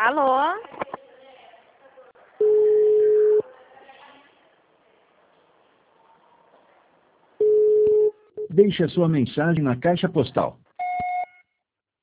Alô? Deixe a sua mensagem na caixa postal